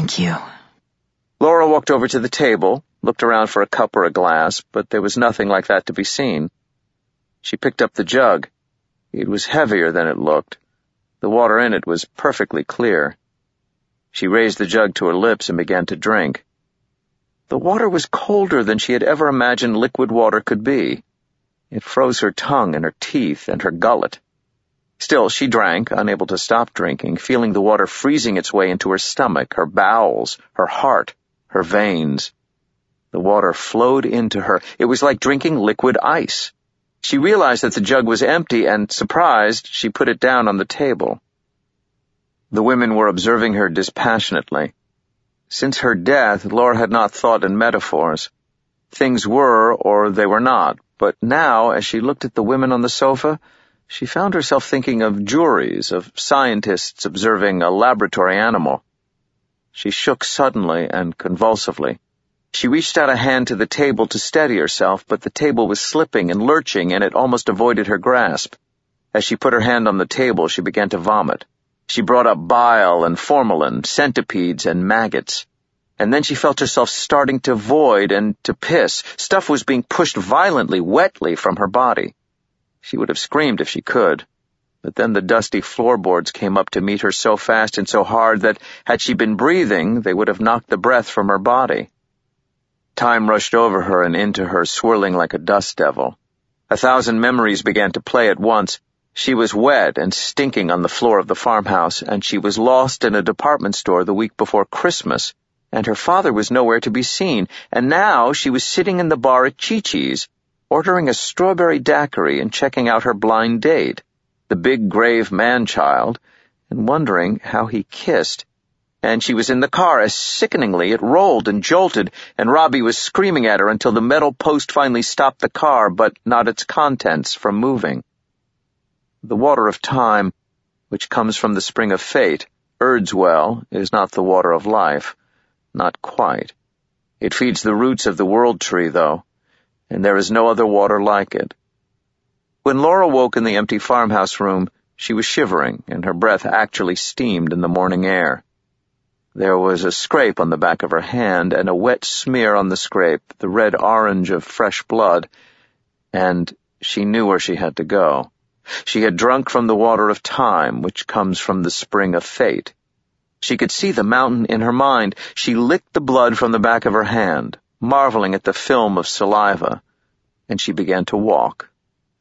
Thank you. Laura walked over to the table, looked around for a cup or a glass, but there was nothing like that to be seen. She picked up the jug. It was heavier than it looked. The water in it was perfectly clear. She raised the jug to her lips and began to drink. The water was colder than she had ever imagined liquid water could be. It froze her tongue and her teeth and her gullet. Still, she drank, unable to stop drinking, feeling the water freezing its way into her stomach, her bowels, her heart, her veins. The water flowed into her. It was like drinking liquid ice. She realized that the jug was empty, and, surprised, she put it down on the table. The women were observing her dispassionately. Since her death, Laura had not thought in metaphors. Things were, or they were not, but now, as she looked at the women on the sofa, she found herself thinking of juries, of scientists observing a laboratory animal. She shook suddenly and convulsively. She reached out a hand to the table to steady herself, but the table was slipping and lurching, and it almost avoided her grasp. As she put her hand on the table, she began to vomit. She brought up bile and formalin, centipedes and maggots. And then she felt herself starting to void and to piss. Stuff was being pushed violently, wetly from her body. She would have screamed if she could. But then the dusty floorboards came up to meet her so fast and so hard that, had she been breathing, they would have knocked the breath from her body. Time rushed over her and into her, swirling like a dust devil. 1,000 memories began to play at once. She was wet and stinking on the floor of the farmhouse, and she was lost in a department store the week before Christmas, and her father was nowhere to be seen, and now she was sitting in the bar at Chi-Chi's, ordering a strawberry daiquiri and checking out her blind date, the big grave man-child, and wondering how he kissed. And she was in the car as sickeningly it rolled and jolted, and Robbie was screaming at her until the metal post finally stopped the car, but not its contents from moving. The water of time, which comes from the spring of fate, urges well, is not the water of life. Not quite. It feeds the roots of the world tree, though, and there is no other water like it. When Laura woke in the empty farmhouse room, she was shivering, and her breath actually steamed in the morning air. There was a scrape on the back of her hand, and a wet smear on the scrape, the red-orange of fresh blood, and she knew where she had to go. She had drunk from the water of time, which comes from the spring of fate. She could see the mountain in her mind. She licked the blood from the back of her hand, marveling at the film of saliva, and she began to walk.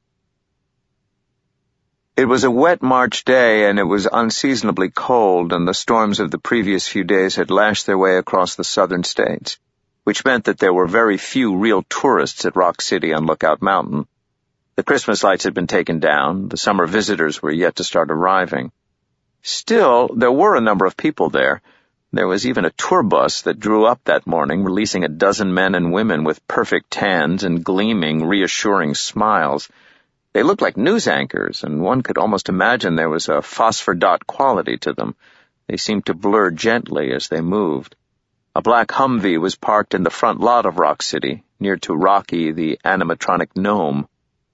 It was a wet March day, and it was unseasonably cold, and the storms of the previous few days had lashed their way across the southern states, which meant that there were very few real tourists at Rock City on Lookout Mountain. The Christmas lights had been taken down. The summer visitors were yet to start arriving. Still, there were a number of people there. There was even a tour bus that drew up that morning, releasing a dozen men and women with perfect tans and gleaming, reassuring smiles. They looked like news anchors, and one could almost imagine there was a phosphor dot quality to them. They seemed to blur gently as they moved. A black Humvee was parked in the front lot of Rock City, near to Rocky, the animatronic gnome.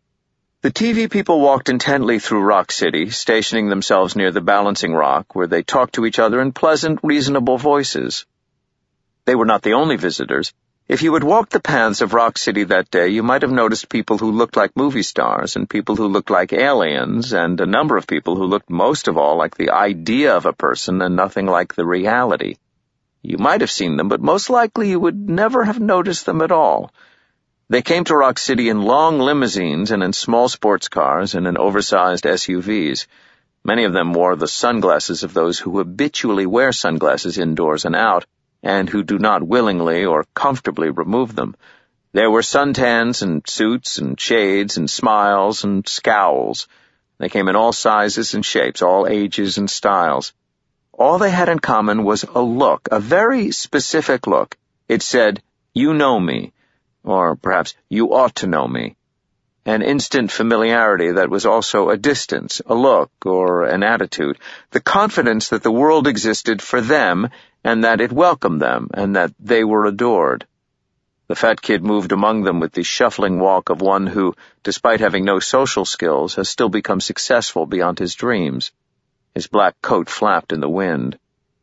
The TV people walked intently through Rock City, stationing themselves near the balancing rock, where they talked to each other in pleasant, reasonable voices. They were not the only visitors. If you had walked the paths of Rock City that day, you might have noticed people who looked like movie stars, and people who looked like aliens, and a number of people who looked most of all like the idea of a person and nothing like the reality. You might have seen them, but most likely you would never have noticed them at all. They came to Rock City in long limousines and in small sports cars and in oversized SUVs. Many of them wore the sunglasses of those who habitually wear sunglasses indoors and out, and who do not willingly or comfortably remove them. There were suntans and suits and shades and smiles and scowls. They came in all sizes and shapes, all ages and styles. All they had in common was a look, a very specific look. It said, "You know me," or perhaps, "You ought to know me." An instant familiarity that was also a distance, a look, or an attitude. The confidence that the world existed for them, and that it welcomed them, and that they were adored. The fat kid moved among them with the shuffling walk of one who, despite having no social skills, has still become successful beyond his dreams. His black coat flapped in the wind.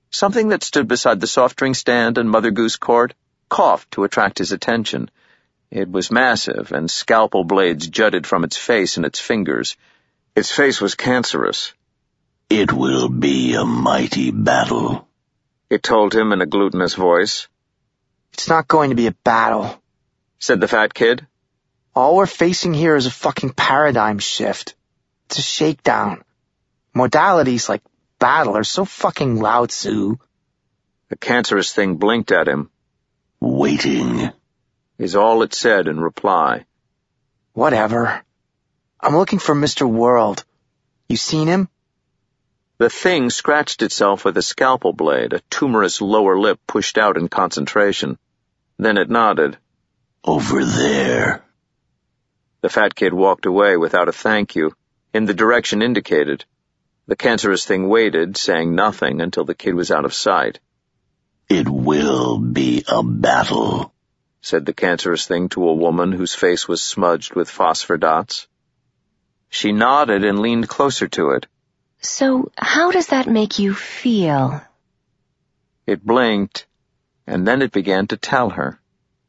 Something that stood beside the soft drink stand in Mother Goose Court coughed to attract his attention. It was massive, and scalpel blades jutted from its face and its fingers. Its face was cancerous. "It will be a mighty battle," it told him in a glutinous voice. "It's not going to be a battle," said the fat kid. "All we're facing here is a fucking paradigm shift. It's a shakedown. Modalities like battle are so fucking Lao Tzu." The cancerous thing blinked at him. "Waiting," is all it said in reply. "Whatever. I'm looking for Mr. World. You seen him?" The thing scratched itself with a scalpel blade, a tumorous lower lip pushed out in concentration. Then it nodded. "Over there." The fat kid walked away without a thank you, in the direction indicated. The cancerous thing waited, saying nothing, until the kid was out of sight. "It will be a battle," said the cancerous thing to a woman whose face was smudged with phosphor dots. She nodded and leaned closer to it. "So how does that make you feel?" It blinked, and then it began to tell her.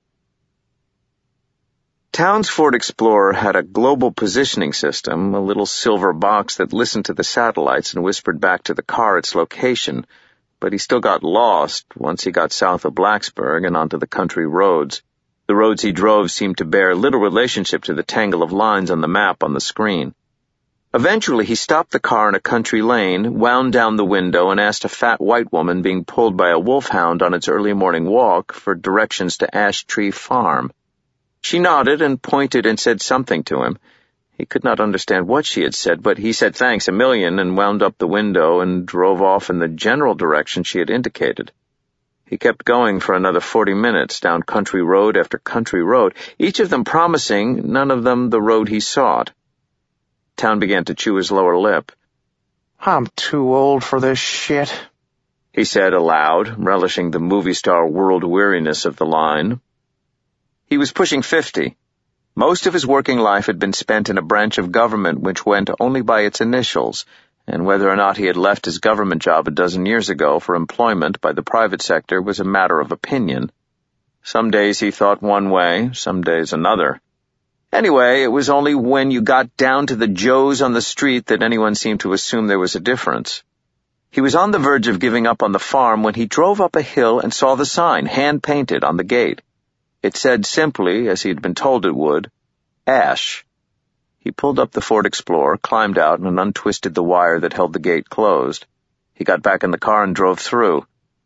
Town's Ford Explorer had a global positioning system, a little silver box that listened to the satellites and whispered back to the car its location, but he still got lost once he got south of Blacksburg and onto the country roads. The roads he drove seemed to bear little relationship to the tangle of lines on the map on the screen. Eventually he stopped the car in a country lane, wound down the window, and asked a fat white woman being pulled by a wolfhound on its early morning walk for directions to Ash Tree Farm. She nodded and pointed and said something to him. He could not understand what she had said, but he said thanks a million and wound up the window and drove off in the general direction she had indicated. He kept going for another 40 minutes down country road after country road, each of them promising, none of them the road he sought. Town began to chew his lower lip. "I'm too old for this shit," he said aloud, relishing the movie star world weariness of the line. He was pushing 50. Most of his working life had been spent in a branch of government which went only by its initials, and whether or not he had left his government job a dozen years ago for employment by the private sector was a matter of opinion. Some days he thought one way, some days another. Anyway, it was only when you got down to the Joes on the street that anyone seemed to assume there was a difference. He was on the verge of giving up on the farm when he drove up a hill and saw the sign, hand-painted, on the gate. It said simply, as he had been told it would, Ash. He pulled up the Ford Explorer, climbed out, and untwisted the wire that held the gate closed. He got back in the car and drove through.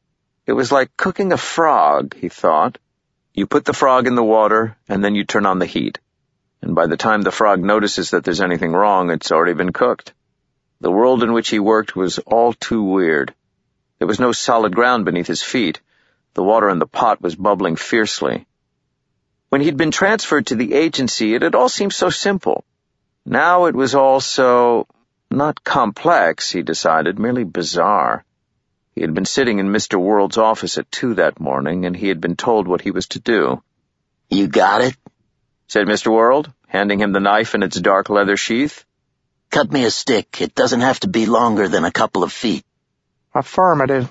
It was like cooking a frog, he thought. You put the frog in the water, and then you turn on the heat. And by the time the frog notices that there's anything wrong, it's already been cooked. The world in which he worked was all too weird. There was no solid ground beneath his feet. The water in the pot was bubbling fiercely. When he'd been transferred to the agency, it had all seemed so simple. Now it was all so, not complex, he decided, merely bizarre. He had been sitting in Mr. World's office at 2 that morning, and he had been told what he was to do. "You got it?" said Mr. World, handing him the knife in its dark leather sheath. "Cut me a stick. It doesn't have to be longer than a couple of feet." "Affirmative.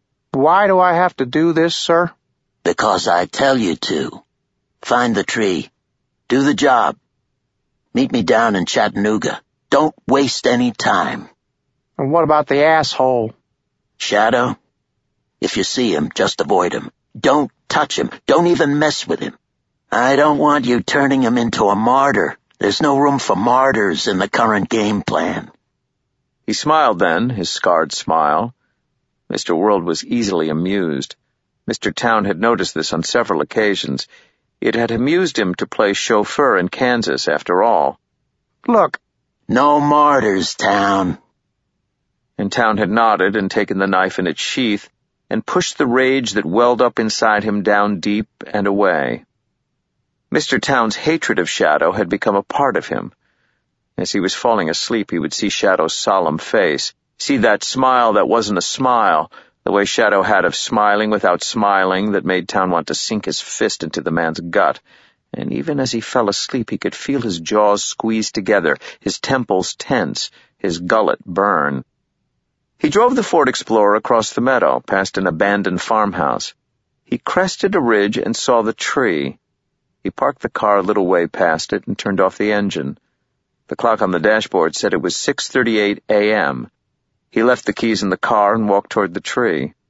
Why do I have to do this, sir?" "Because I tell you to. Find the tree. Do the job. Meet me down in Chattanooga. Don't waste any time." "And what about the asshole?" "Shadow? If you see him, just avoid him. Don't touch him. Don't even mess with him. I don't want you turning him into a martyr. There's no room for martyrs in the current game plan." He smiled then, his scarred smile. Mr. World was easily amused. Mr. Town had noticed this on several occasions. It had amused him to play chauffeur in Kansas, after all. "Look." "No martyrs, Town." And Town had nodded and taken the knife in its sheath and pushed the rage that welled up inside him down deep and away. Mr. Town's hatred of Shadow had become a part of him. As he was falling asleep, he would see Shadow's solemn face, see that smile that wasn't a smile, the way Shadow had of smiling without smiling that made Town want to sink his fist into the man's gut. And even as he fell asleep, he could feel his jaws squeeze together, his temples tense, his gullet burn. He drove the Ford Explorer across the meadow, past an abandoned farmhouse. He crested a ridge and saw the tree. He parked the car a little way past it and turned off the engine. The clock on the dashboard said it was 6:38 a.m. He left the keys in the car and walked toward the tree.